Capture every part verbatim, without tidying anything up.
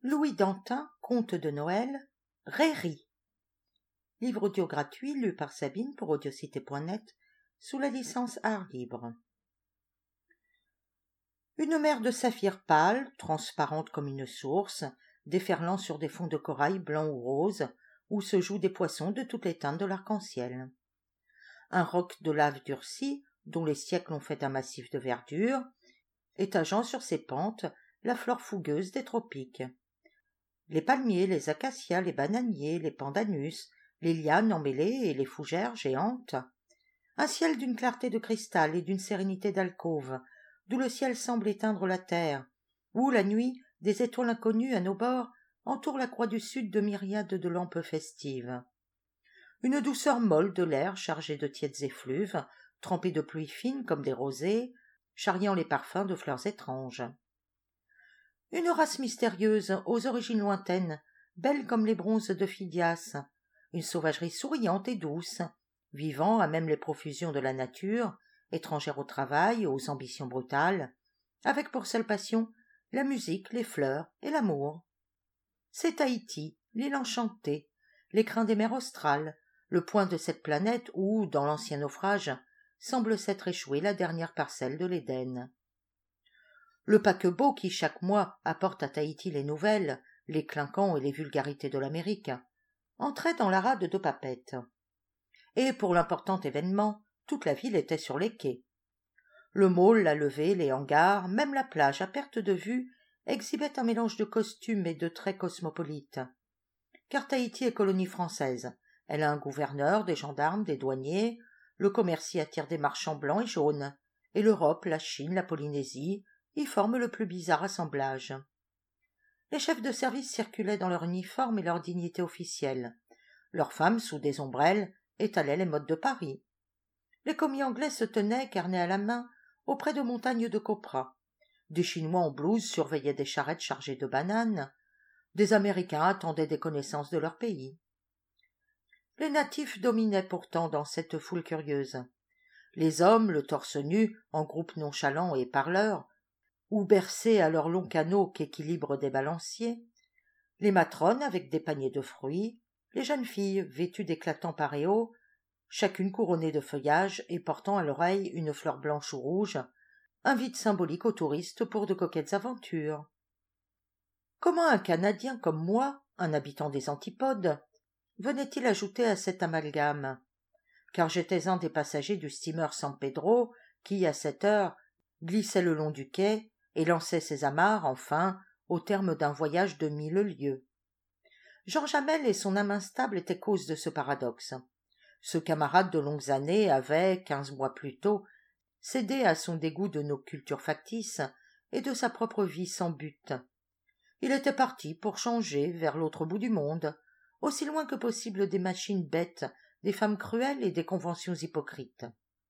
Louis Dantin, Conte de Noël, Réry. Livre audio gratuit lu par Sabine pour audiocité point net sous la licence Art Libre. Une mer de saphir pâle, transparente comme une source, déferlant sur des fonds de corail blancs ou roses, où se jouent des poissons de toutes les teintes de l'arc-en-ciel. Un roc de lave durcie, dont les siècles ont fait un massif de verdure, étageant sur ses pentes la flore fougueuse des tropiques. Les palmiers, les acacias, les bananiers, les pandanus, les lianes emmêlées et les fougères géantes. Un ciel d'une clarté de cristal et d'une sérénité d'alcôve, d'où le ciel semble éteindre la terre, où, la nuit, des étoiles inconnues à nos bords entourent la croix du sud de myriades de lampes festives. Une douceur molle de l'air chargé de tièdes effluves, trempés de pluie fine comme des rosées, charriant les parfums de fleurs étranges. Une race mystérieuse, aux origines lointaines, belle comme les bronzes de Phidias, une sauvagerie souriante et douce, vivant à même les profusions de la nature, étrangère au travail, aux ambitions brutales, avec pour seule passion la musique, les fleurs et l'amour. C'est Tahiti, l'île enchantée, l'écrin des mers australes, le point de cette planète où, dans l'ancien naufrage, semble s'être échouée la dernière parcelle de l'Éden. Le paquebot qui, chaque mois, apporte à Tahiti les nouvelles, les clinquants et les vulgarités de l'Amérique, entrait dans la rade de Papeete. Et pour l'important événement, toute la ville était sur les quais. Le môle, la levée, les hangars, même la plage à perte de vue, exhibaient un mélange de costumes et de traits cosmopolites. Car Tahiti est colonie française. Elle a un gouverneur, des gendarmes, des douaniers, le commerce y attire des marchands blancs et jaunes, et l'Europe, la Chine, la Polynésie y forment le plus bizarre assemblage. Les chefs de service circulaient dans leur uniforme et leur dignité officielle. Leurs femmes, sous des ombrelles, étalaient les modes de Paris. Les commis anglais se tenaient, carnet à la main, auprès de montagnes de coprah. Des Chinois en blouse surveillaient des charrettes chargées de bananes. Des Américains attendaient des connaissances de leur pays. Les natifs dominaient pourtant dans cette foule curieuse. Les hommes, le torse nu, en groupes nonchalants et parleurs, ou bercés à leurs longs canaux qu'équilibrent des balanciers, les matrones avec des paniers de fruits, les jeunes filles vêtues d'éclatants paréos, chacune couronnée de feuillage et portant à l'oreille une fleur blanche ou rouge, invitent symbolique aux touristes pour de coquettes aventures. Comment un Canadien comme moi, un habitant des Antipodes, venait-il ajouter à cet amalgame? Car j'étais un des passagers du steamer San Pedro qui, à cette heure, glissait le long du quai et lançait ses amarres, enfin, au terme d'un voyage de mille lieues. Jean Jamel et son âme instable étaient cause de ce paradoxe. Ce camarade de longues années avait, quinze mois plus tôt, cédé à son dégoût de nos cultures factices et de sa propre vie sans but. Il était parti pour changer vers l'autre bout du monde, aussi loin que possible des machines bêtes, des femmes cruelles et des conventions hypocrites.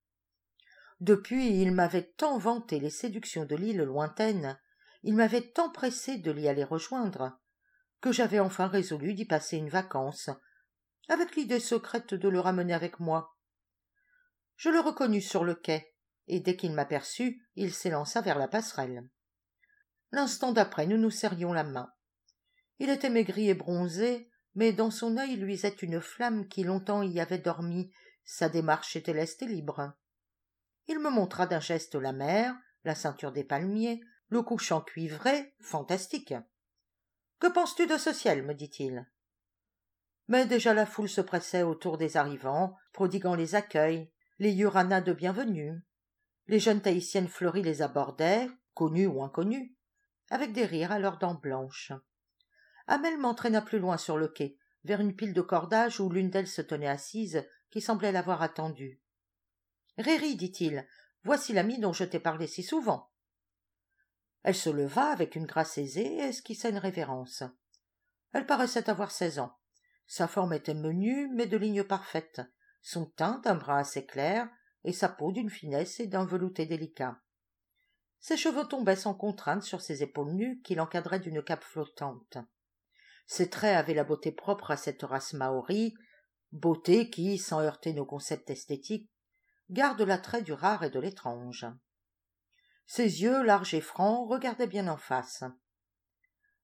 Depuis, il m'avait tant vanté les séductions de l'île lointaine, il m'avait tant pressé de l'y aller rejoindre, que j'avais enfin résolu d'y passer une vacance, avec l'idée secrète de le ramener avec moi. Je le reconnus sur le quai, et dès qu'il m'aperçut, il s'élança vers la passerelle. L'instant d'après, nous nous serrions la main. Il était maigri et bronzé, mais dans son œil luisait une flamme qui longtemps y avait dormi, sa démarche était leste et libre. Il me montra d'un geste la mer, la ceinture des palmiers, le couchant cuivré, fantastique. « Que penses-tu de ce ciel ?» me dit-il. Mais déjà la foule se pressait autour des arrivants, prodiguant les accueils, les yuranas de bienvenue. Les jeunes tahitiennes fleuries les abordaient, connues ou inconnues, avec des rires à leurs dents blanches. Hamel m'entraîna plus loin sur le quai, vers une pile de cordages où l'une d'elles se tenait assise, qui semblait l'avoir attendue. « Réry, dit-il, voici l'ami dont je t'ai parlé si souvent. » Elle se leva avec une grâce aisée et esquissa une révérence. Elle paraissait avoir seize ans. Sa forme était menue, mais de lignes parfaites, son teint d'un brun assez clair, et sa peau d'une finesse et d'un velouté délicat. Ses cheveux tombaient sans contrainte sur ses épaules nues qui l'encadraient d'une cape flottante. Ses traits avaient la beauté propre à cette race maori, beauté qui, sans heurter nos concepts esthétiques, garde l'attrait du rare et de l'étrange. Ses yeux, larges et francs, regardaient bien en face.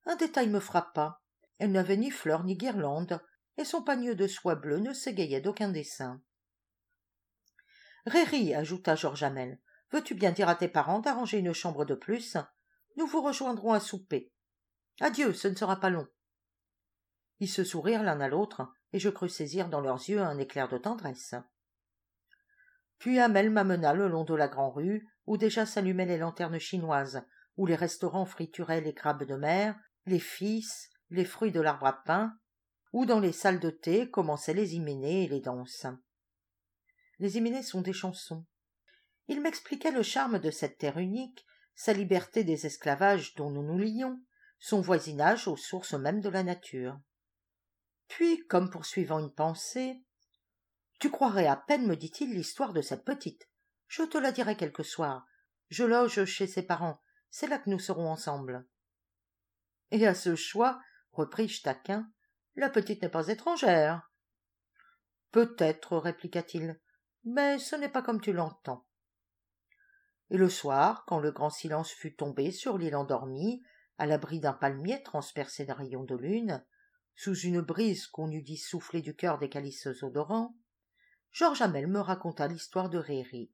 Un détail me frappa. Elle n'avait ni fleurs ni guirlandes, et son panier de soie bleue ne s'égayait d'aucun dessin. « Réry, ajouta Georges Hamel, veux-tu bien dire à tes parents d'arranger une chambre de plus? Nous vous rejoindrons à souper. Adieu, ce ne sera pas long. » Ils se sourirent l'un à l'autre, et je crus saisir dans leurs yeux un éclair de tendresse. Puis Hamel m'amena le long de la grande-rue, où déjà s'allumaient les lanternes chinoises, où les restaurants frituraient les crabes de mer, les fils, les fruits de l'arbre à pain, où dans les salles de thé commençaient les hyménées et les danses. Les hyménées sont des chansons. Il m'expliquait le charme de cette terre unique, sa liberté des esclavages dont nous nous lions, son voisinage aux sources mêmes de la nature. Puis, comme poursuivant une pensée, « Tu croirais à peine, me dit-il, l'histoire de cette petite. Je te la dirai quelque soir. Je loge chez ses parents. C'est là que nous serons ensemble. » Et à ce choix, repris-je taquin, la petite n'est pas étrangère. Peut-être, répliqua-t-il, mais ce n'est pas comme tu l'entends. Et le soir, quand le grand silence fut tombé sur l'île endormie, à l'abri d'un palmier transpercé d'un rayon de lune, sous une brise qu'on eût dit souffler du cœur des calices odorants, Georges Hamel me raconta l'histoire de Réry.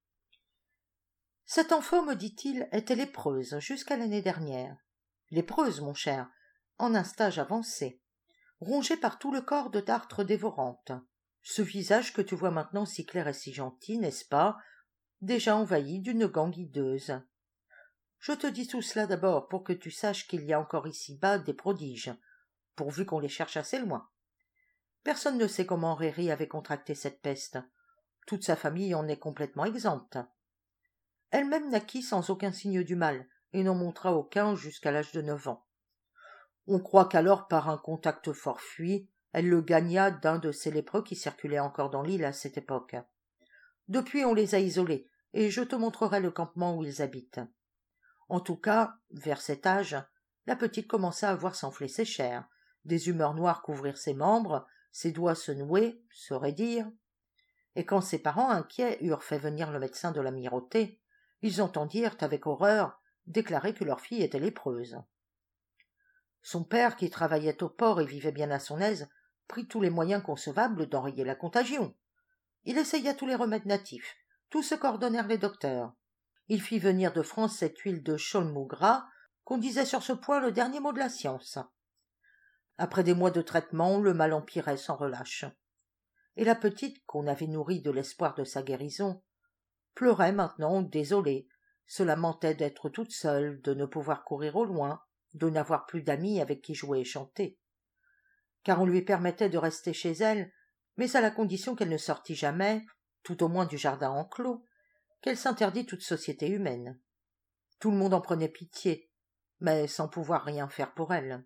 Cette enfant, me dit-il, était lépreuse jusqu'à l'année dernière. Lépreuse, mon cher, en un stage avancé, rongée par tout le corps de dartres dévorantes. Ce visage que tu vois maintenant si clair et si gentil, n'est-ce pas, déjà envahi d'une ganguideuse. Je te dis tout cela d'abord pour que tu saches qu'il y a encore ici-bas des prodiges, pourvu qu'on les cherche assez loin. Personne ne sait comment Réry avait contracté cette peste. Toute sa famille en est complètement exempte. Elle-même naquit sans aucun signe du mal, et n'en montra aucun jusqu'à l'âge de neuf ans. On croit qu'alors, par un contact fortuit, elle le gagna d'un de ces lépreux qui circulaient encore dans l'île à cette époque. Depuis, on les a isolés, et je te montrerai le campement où ils habitent. En tout cas, vers cet âge, la petite commença à voir s'enfler ses chairs, des humeurs noires couvrir ses membres, ses doigts se nouer, se raidir. Et quand ses parents inquiets eurent fait venir le médecin de l'Amirauté, ils entendirent avec horreur déclarer que leur fille était lépreuse. Son père, qui travaillait au port et vivait bien à son aise, prit tous les moyens concevables d'enrayer la contagion. Il essaya tous les remèdes natifs, tout ce qu'ordonnèrent les docteurs. Il fit venir de France cette huile de chaulmeau gras qu'on disait sur ce point le dernier mot de la science. Après des mois de traitement, le mal empirait sans relâche. Et la petite, qu'on avait nourrie de l'espoir de sa guérison, pleurait maintenant désolée, se lamentait d'être toute seule, de ne pouvoir courir au loin, de n'avoir plus d'amis avec qui jouer et chanter. Car on lui permettait de rester chez elle, mais à la condition qu'elle ne sortît jamais, tout au moins du jardin enclos, qu'elle s'interdit toute société humaine. Tout le monde en prenait pitié, mais sans pouvoir rien faire pour elle.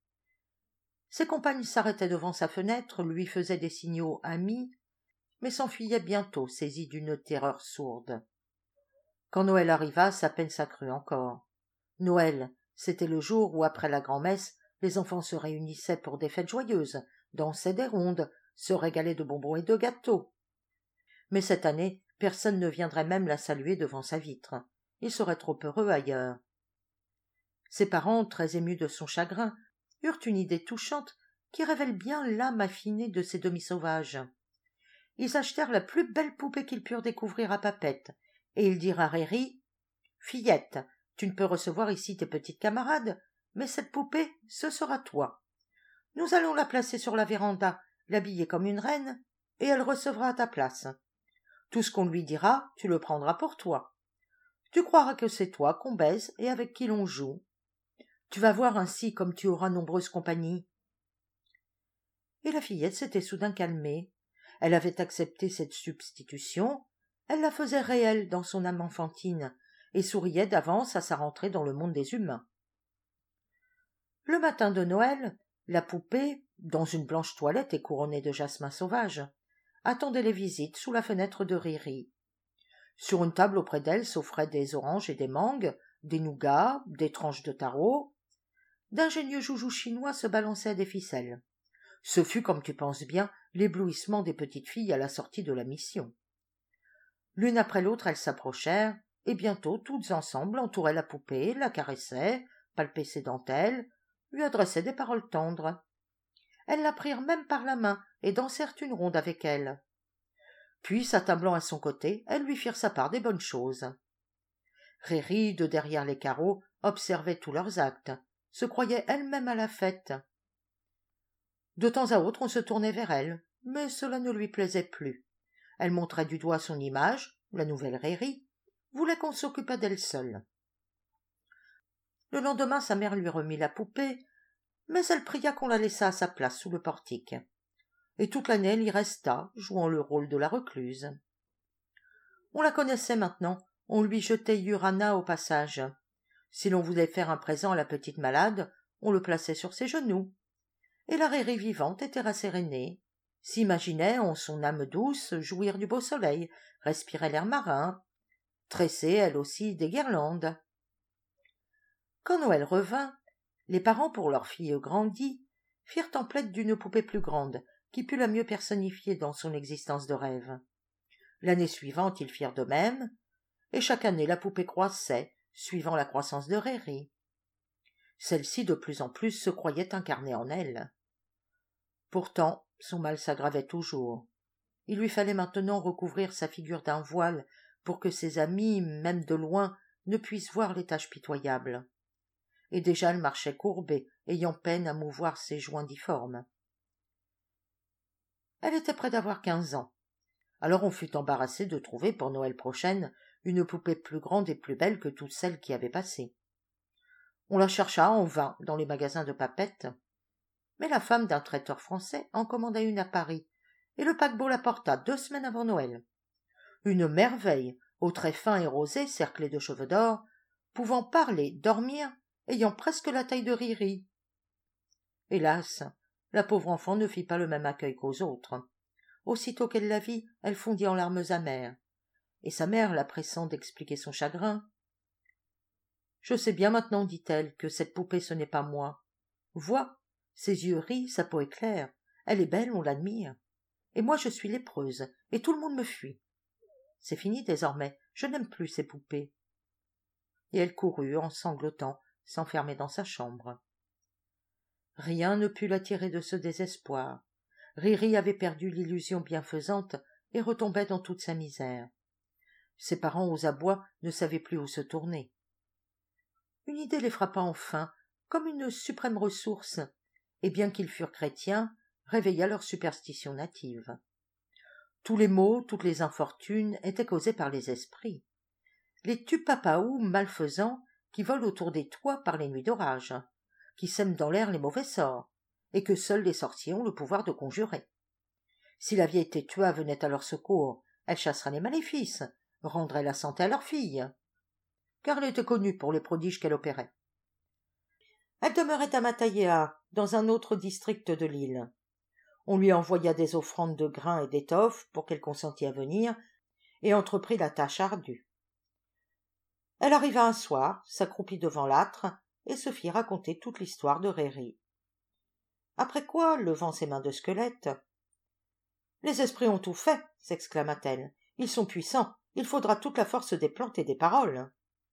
Ses compagnes s'arrêtaient devant sa fenêtre, lui faisaient des signaux amis, mais s'enfuyaient bientôt, saisies d'une terreur sourde. Quand Noël arriva, sa peine s'accrut encore. Noël, c'était le jour où, après la grand-messe, les enfants se réunissaient pour des fêtes joyeuses, dansaient des rondes, se régalaient de bonbons et de gâteaux. Mais cette année, personne ne viendrait même la saluer devant sa vitre. Il serait trop heureux ailleurs. Ses parents, très émus de son chagrin, eurent une idée touchante qui révèle bien l'âme affinée de ces demi-sauvages. Ils achetèrent la plus belle poupée qu'ils purent découvrir à Papette, et ils dirent à Réry, « Fillette, tu ne peux recevoir ici tes petites camarades, mais cette poupée, ce sera toi. Nous allons la placer sur la véranda, l'habiller comme une reine, et elle recevra à ta place. Tout ce qu'on lui dira, tu le prendras pour toi. Tu croiras que c'est toi qu'on baise et avec qui l'on joue. Tu vas voir ainsi comme tu auras nombreuse compagnie. » Et la fillette s'était soudain calmée. Elle avait accepté cette substitution, elle la faisait réelle dans son âme enfantine, et souriait d'avance à sa rentrée dans le monde des humains. Le matin de Noël, la poupée, dans une blanche toilette et couronnée de jasmin sauvage, attendait les visites sous la fenêtre de Réry. Sur une table auprès d'elle s'offraient des oranges et des mangues, des nougats, des tranches de taro. D'ingénieux joujoux chinois se balançaient à des ficelles. Ce fut, comme tu penses bien, l'éblouissement des petites filles à la sortie de la mission. L'une après l'autre, elles s'approchèrent, et bientôt, toutes ensemble, entouraient la poupée, la caressaient, palpaient ses dentelles, lui adressaient des paroles tendres. Elles la prirent même par la main et dansèrent une ronde avec elle. Puis, s'attablant à son côté, elles lui firent sa part des bonnes choses. Riri, de derrière les carreaux, observait tous leurs actes, se croyait elle-même à la fête. De temps à autre, on se tournait vers elle, mais cela ne lui plaisait plus. Elle montrait du doigt son image, la nouvelle Riri, voulait qu'on s'occupât d'elle seule. Le lendemain, sa mère lui remit la poupée, mais elle pria qu'on la laissât à sa place sous le portique. Et toute l'année, elle y resta, jouant le rôle de la recluse. On la connaissait maintenant, on lui jetait Urana au passage. Si l'on voulait faire un présent à la petite malade, on le plaçait sur ses genoux. Et la Riri vivante était rassérénée, s'imaginait, en son âme douce, jouir du beau soleil, respirer l'air marin, tresser, elle aussi, des guirlandes. Quand Noël revint, les parents, pour leur fille grandie, firent templette d'une poupée plus grande, qui put la mieux personnifier dans son existence de rêve. L'année suivante, ils firent de même, et chaque année la poupée croissait, suivant la croissance de Riri. Celle-ci, de plus en plus, se croyait incarnée en elle. Pourtant, son mal s'aggravait toujours. Il lui fallait maintenant recouvrir sa figure d'un voile pour que ses amis, même de loin, ne puissent voir les taches pitoyables. Et déjà elle marchait courbée, ayant peine à mouvoir ses joints difformes. Elle était près d'avoir quinze ans. Alors on fut embarrassé de trouver pour Noël prochaine une poupée plus grande et plus belle que toutes celles qui avaient passé. On la chercha en vain dans les magasins de papettes, mais la femme d'un traiteur français en commanda une à Paris, et le paquebot la porta deux semaines avant Noël. Une merveille, aux traits fins et rosés, cerclés de cheveux d'or, pouvant parler, dormir, ayant presque la taille de Riri. Hélas, la pauvre enfant ne fit pas le même accueil qu'aux autres. Aussitôt qu'elle la vit, elle fondit en larmes amères, et sa mère, la pressant d'expliquer son chagrin. « Je sais bien maintenant, dit-elle, que cette poupée ce n'est pas moi. Vois, ses yeux rient, sa peau est claire, elle est belle, on l'admire. Et moi je suis lépreuse, et tout le monde me fuit. C'est fini désormais, je n'aime plus ces poupées. » Et elle courut, en sanglotant, s'enfermer dans sa chambre. Rien ne put la tirer de ce désespoir. Riri avait perdu l'illusion bienfaisante et retombait dans toute sa misère. Ses parents aux abois ne savaient plus où se tourner. Une idée les frappa enfin, comme une suprême ressource, et bien qu'ils furent chrétiens, réveilla leur superstition native. Tous les maux, toutes les infortunes étaient causés par les esprits. Les tupapaous malfaisants qui volent autour des toits par les nuits d'orage, qui sèment dans l'air les mauvais sorts, et que seuls les sorciers ont le pouvoir de conjurer. Si la vieille Tétua venait à leur secours, elle chasserait les maléfices, rendrait la santé à leur fille, car elle était connue pour les prodiges qu'elle opérait. Elle demeurait à Mataiea, dans un autre district de l'île. On lui envoya des offrandes de grains et d'étoffes pour qu'elle consentît à venir, et entreprit la tâche ardue. Elle arriva un soir, s'accroupit devant l'âtre, et se fit raconter toute l'histoire de Riri. Après quoi, levant ses mains de squelette, « Les esprits ont tout fait, s'exclama-t-elle. Ils sont puissants, il faudra toute la force des plantes et des paroles. »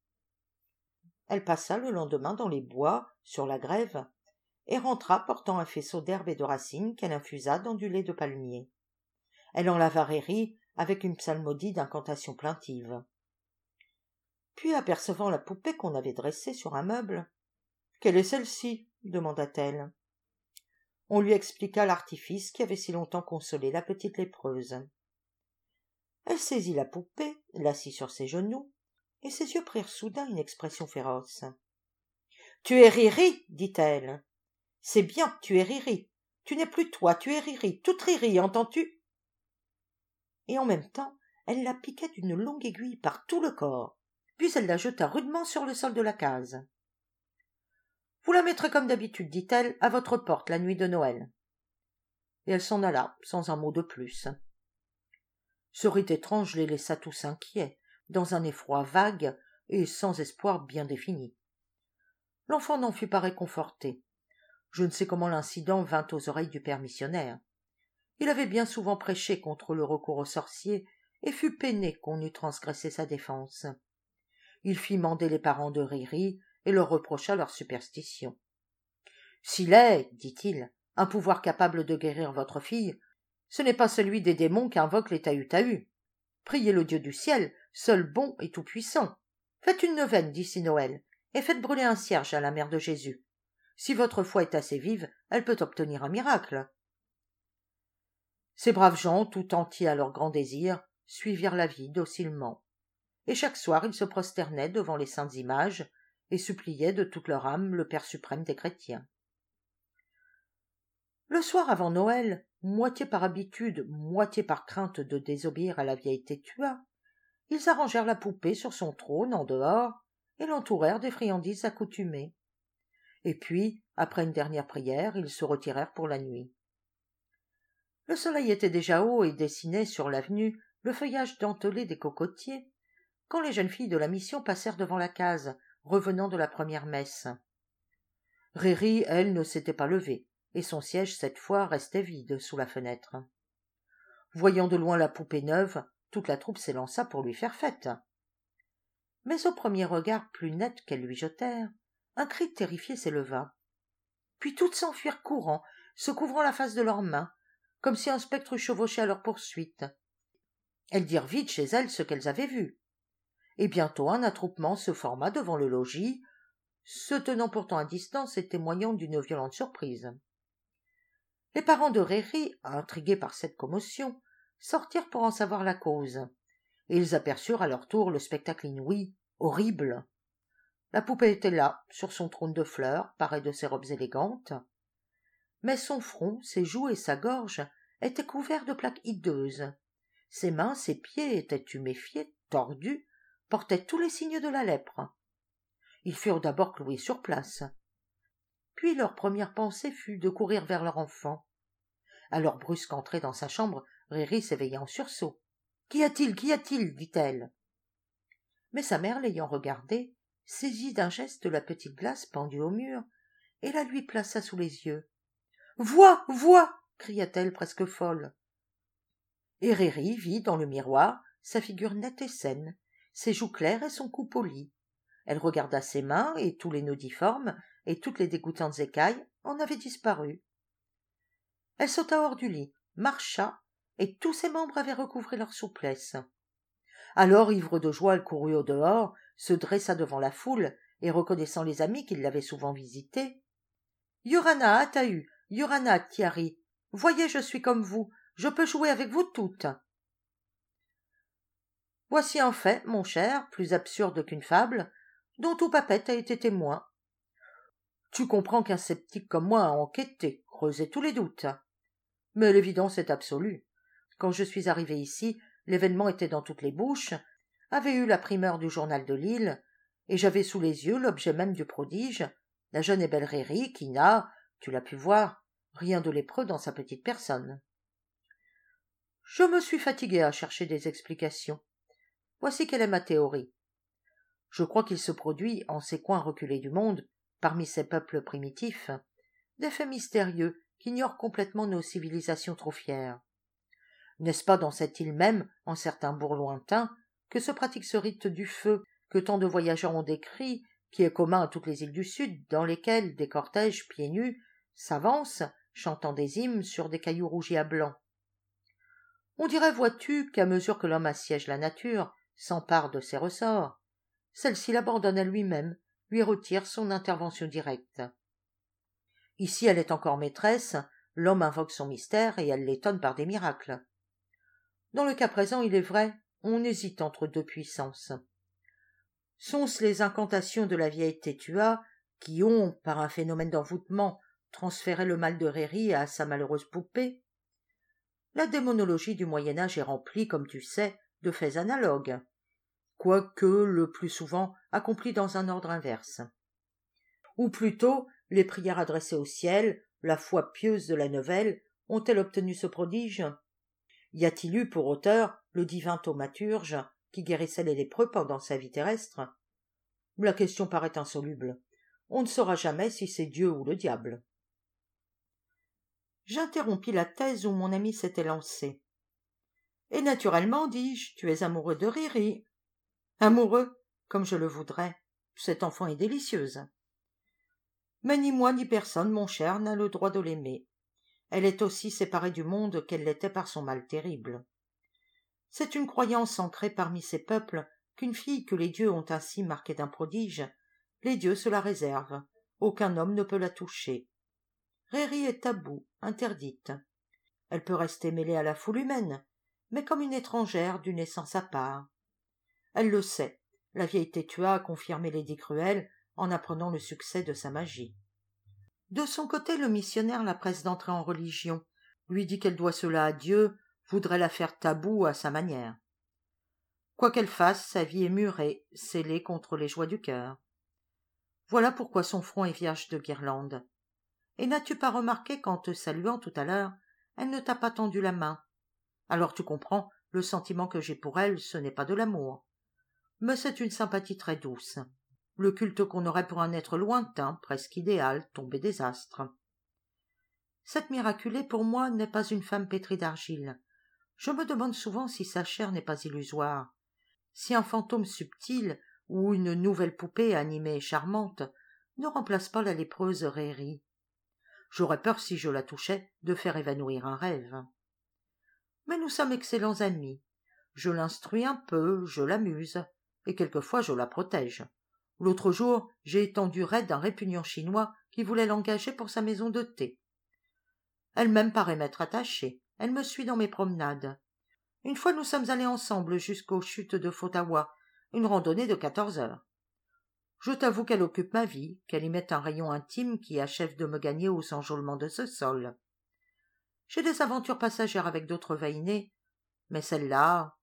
Elle passa le lendemain dans les bois, sur la grève, et rentra portant un faisceau d'herbes et de racines qu'elle infusa dans du lait de palmier. Elle en lava Riri avec une psalmodie d'incantations plaintives. Puis, apercevant la poupée qu'on avait dressée sur un meuble, « Quelle est celle-ci » demanda-t-elle. On lui expliqua l'artifice qui avait si longtemps consolé la petite lépreuse. Elle saisit la poupée, l'assit sur ses genoux, et ses yeux prirent soudain une expression féroce. « Tu es Riri, dit-elle. C'est bien, tu es Riri. Tu n'es plus toi, tu es Riri, toute Riri, entends-tu » Et en même temps, elle la piqua d'une longue aiguille par tout le corps, puis elle la jeta rudement sur le sol de la case. « Vous la mettrez comme d'habitude, dit-elle, à votre porte la nuit de Noël. » Et elle s'en alla, sans un mot de plus. Ce rite étrange les laissa tous inquiets, dans un effroi vague et sans espoir bien défini. L'enfant n'en fut pas réconforté. Je ne sais comment l'incident vint aux oreilles du père missionnaire. Il avait bien souvent prêché contre le recours aux sorciers et fut peiné qu'on eût transgressé sa défense. Il fit mander les parents de Riri et leur reprocha leur superstition. S'il est, dit-il, un pouvoir capable de guérir votre fille, ce n'est pas celui des démons qu'invoquent les Tahus-Tahus. Priez le Dieu du ciel, seul bon et tout-puissant. Faites une neuvaine d'ici Noël, et faites brûler un cierge à la mère de Jésus. Si votre foi est assez vive, elle peut obtenir un miracle. » Ces braves gens, tout entiers à leur grand désir, suivirent l'avis docilement. Et chaque soir ils se prosternaient devant les saintes images et suppliaient de toute leur âme le Père suprême des chrétiens. Le soir avant Noël, moitié par habitude, moitié par crainte de désobéir à la vieille Tétua, ils arrangèrent la poupée sur son trône en dehors et l'entourèrent des friandises accoutumées. Et puis, après une dernière prière, ils se retirèrent pour la nuit. Le soleil était déjà haut et dessinait sur l'avenue le feuillage dentelé des cocotiers, quand les jeunes filles de la mission passèrent devant la case, revenant de la première messe. Riri, elle, ne s'était pas levée, et son siège, cette fois, restait vide sous la fenêtre. Voyant de loin la poupée neuve, toute la troupe s'élança pour lui faire fête. Mais au premier regard plus net qu'elles lui jetèrent, un cri terrifié s'éleva. Puis toutes s'enfuirent courant, se couvrant la face de leurs mains, comme si un spectre chevauchait à leur poursuite. Elles dirent vite chez elles ce qu'elles avaient vu. Et bientôt un attroupement se forma devant le logis, se tenant pourtant à distance et témoignant d'une violente surprise. Les parents de Riri, intrigués par cette commotion, sortirent pour en savoir la cause, et ils aperçurent à leur tour le spectacle inouï, horrible. La poupée était là, sur son trône de fleurs, parée de ses robes élégantes, mais son front, ses joues et sa gorge étaient couverts de plaques hideuses. Ses mains, ses pieds étaient tuméfiés, tordus, portaient tous les signes de la lèpre. Ils furent d'abord cloués sur place. Puis leur première pensée fut de courir vers leur enfant. À leur brusque entrée dans sa chambre, Riri s'éveilla en sursaut. « Qu'y a-t-il, qu'y a-t-il » dit-elle. Mais sa mère, l'ayant regardée, saisit d'un geste la petite glace pendue au mur et la lui plaça sous les yeux. « Vois, vois » cria-t-elle presque folle. Et Riri vit dans le miroir sa figure nette et saine, ses joues claires et son cou poli. Elle regarda ses mains, et tous les nœuds difformes et toutes les dégoûtantes écailles en avaient disparu. Elle sauta hors du lit, marcha, et tous ses membres avaient recouvré leur souplesse. Alors, ivre de joie, elle courut au dehors, se dressa devant la foule, et reconnaissant les amis qui l'avaient souvent visitée. « Yorana, Atahu, Yorana, Tiari, voyez, je suis comme vous, je peux jouer avec vous toutes. » Voici un fait, mon cher, plus absurde qu'une fable, dont tout papette a été témoin. Tu comprends qu'un sceptique comme moi a enquêté, creusé tous les doutes. Mais l'évidence est absolue. Quand je suis arrivé ici, l'événement était dans toutes les bouches, avait eu la primeur du journal de l'île, et j'avais sous les yeux l'objet même du prodige, la jeune et belle Riri, qui n'a, tu l'as pu voir, rien de lépreux dans sa petite personne. Je me suis fatigué à chercher des explications. Voici quelle est ma théorie. Je crois qu'il se produit, en ces coins reculés du monde, parmi ces peuples primitifs, des faits mystérieux qu'ignorent complètement nos civilisations trop fières. N'est-ce pas dans cette île même, en certains bourgs lointains, que se pratique ce rite du feu que tant de voyageurs ont décrit, qui est commun à toutes les îles du Sud, dans lesquelles des cortèges pieds nus s'avancent, chantant des hymnes sur des cailloux rougis à blanc. On dirait, vois-tu, qu'à mesure que l'homme assiège la nature, s'empare de ses ressorts, celle-ci l'abandonne à lui-même, lui retire son intervention directe. Ici elle est encore maîtresse, l'homme invoque son mystère et elle l'étonne par des miracles. Dans le cas présent, il est vrai, on hésite entre deux puissances. Sont-ce les incantations de la vieille Tétua qui ont, par un phénomène d'envoûtement, transféré le mal de Riri à sa malheureuse poupée? La démonologie du Moyen-Âge est remplie, comme tu sais, de faits analogues, quoique le plus souvent accomplis dans un ordre inverse. Ou plutôt, les prières adressées au ciel, la foi pieuse de la nouvelle, ont-elles obtenu ce prodige? Y a-t-il eu pour auteur le divin thaumaturge qui guérissait les lépreux pendant sa vie terrestre? La question paraît insoluble. On ne saura jamais si c'est Dieu ou le diable. J'interrompis la thèse où mon ami s'était lancé. Et naturellement, dis-je, tu es amoureux de Riri. Amoureux, comme je le voudrais. Cette enfant est délicieuse. Mais ni moi ni personne, mon cher, n'a le droit de l'aimer. Elle est aussi séparée du monde qu'elle l'était par son mal terrible. C'est une croyance ancrée parmi ces peuples qu'une fille que les dieux ont ainsi marquée d'un prodige, les dieux se la réservent, aucun homme ne peut la toucher. Rhéri est taboue, interdite. Elle peut rester mêlée à la foule humaine, mais comme une étrangère d'une naissance à part. Elle le sait, la vieille Tétua a confirmé l'édit cruel en apprenant le succès de sa magie. De son côté, le missionnaire la presse d'entrer en religion, lui dit qu'elle doit cela à Dieu, voudrait la faire taboue à sa manière. Quoi qu'elle fasse, sa vie est murée, scellée contre les joies du cœur. Voilà pourquoi son front est vierge de guirlandes. Et n'as-tu pas remarqué qu'en te saluant tout à l'heure, elle ne t'a pas tendu la main? Alors tu comprends, le sentiment que j'ai pour elle, ce n'est pas de l'amour. Mais c'est une sympathie très douce. Le culte qu'on aurait pour un être lointain, presque idéal, tombé des astres. Cette miraculée, pour moi, n'est pas une femme pétrie d'argile. Je me demande souvent si sa chair n'est pas illusoire. Si un fantôme subtil ou une nouvelle poupée animée et charmante ne remplace pas la lépreuse Rhéri. J'aurais peur, si je la touchais, de faire évanouir un rêve. Mais nous sommes excellents amis. Je l'instruis un peu, je l'amuse, et quelquefois je la protège. L'autre jour, j'ai étendu raide un répugnant chinois qui voulait l'engager pour sa maison de thé. Elle-même paraît m'être attachée. Elle me suit dans mes promenades. Une fois, nous sommes allés ensemble jusqu'aux chutes de Fotawa, une randonnée de quatorze heures. Je t'avoue qu'elle occupe ma vie, qu'elle y met un rayon intime qui achève de me gagner aux enjôlements de ce sol. J'ai des aventures passagères avec d'autres vainés, mais celle-là...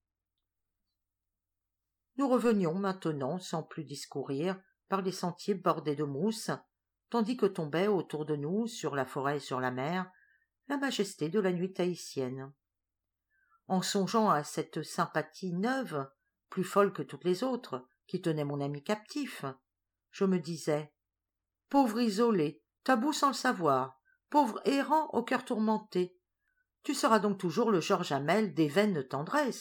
Nous revenions maintenant, sans plus discourir, par les sentiers bordés de mousse, tandis que tombait autour de nous, sur la forêt et sur la mer, la majesté de la nuit tahitienne. En songeant à cette sympathie neuve, plus folle que toutes les autres, qui tenait mon ami captif, je me disais « Pauvre isolé, tabou sans le savoir, pauvre errant au cœur tourmenté, tu seras donc toujours le Georges Hamel des vaines tendresses. »